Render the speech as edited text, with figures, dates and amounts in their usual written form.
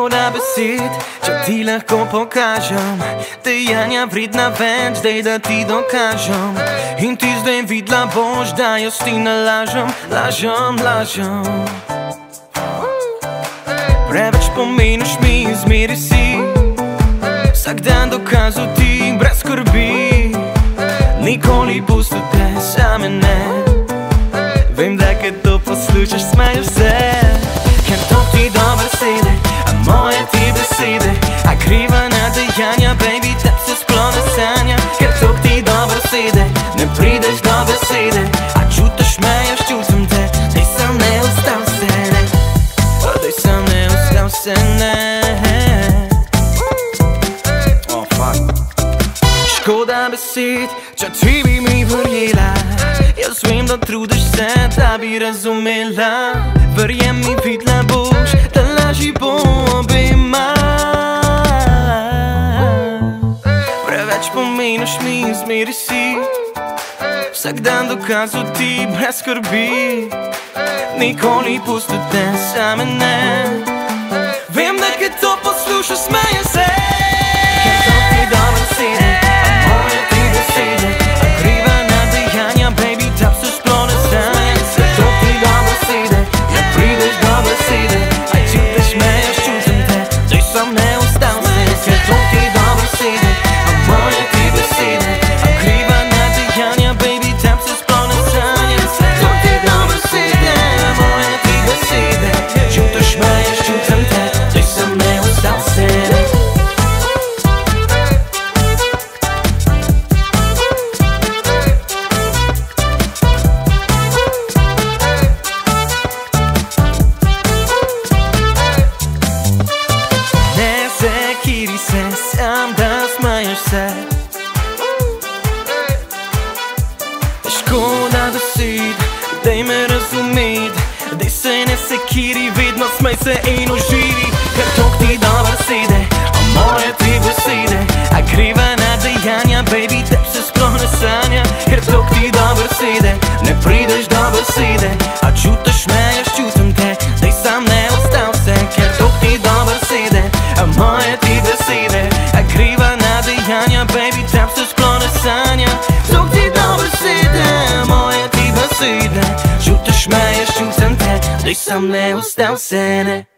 Škoda besed, če ti lahko pokažem dejanja vredna več, dej da ti dokažem. In ti zdaj videla boš, da jaz ti ne lažem. Preveč pomeniš mi, zmeri si vsak dan dokazal ti brez skrbi. Nikoli pustil te same ne. Vem, da kad to poslušaš, smeješ se. Ker to ti dobre besede, a moje ti besede, a kriva na dejanja, baby, te se sploh ne sanja. Ker to ti dobre besede, ne prideš do besede, a čutiš me, jaz čutim te. Dej sem ne ostal se ne, dej sem ne ostal se ne. Škoda besed, če ti bi mi verjela. Jaz vem, da trudiš se, da bi razumela. Verjem mi, videla boš, da laži bo obema. Preveč pomeniš mi, zmeri si vsak dan dokazal ti brez skrbi. Nikoli pustil te same ne. Vem, da kad to poslušaš, smeje se. Ker to ti dobre besede, a moje ti besede, a kriva na dejanja, baby, da se sploh ne sanja. Ker to ti dobre besede, ne prideš do besede, a čutiš me, jaz čutim te. Dej sem ne ostal se. Ker to ti dobre besede, a moje ti besede, a kriva na dejanja, baby, da se sploh ne sanja. Ker to ti dobre besede, a moje ti besede, čutiš me, jaz čutim te. Dej sem ne ostal se. Kiri se, sam da smeješ se. Škoda besed, dej me razumeti. Dej se ne sekiri, vedno smej se in uživi. Ker to ti dobre besede, a moje ti besede, a kriva na dejanja, baby, te se sploh ne sanja. Ker to ti dobre besede, ne prideš do besede, a čutiš me, jaz čutim te. Dej sam ne ostal se. Ker to ti dobre besede, a moje ti besede, a kriva na dejanja, baby, te se sploh ne sanja. To ti dobre besede, a moje ti besede, čutiš me, jaz čutim te. Dej sam ne ostal se ne.